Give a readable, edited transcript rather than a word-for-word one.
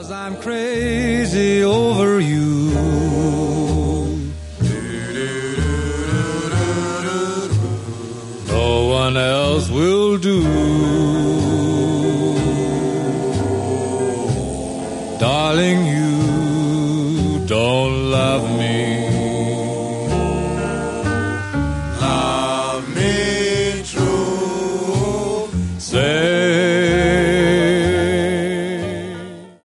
'Cause I'm crazy over you. No one else will do. Darling, you don't love me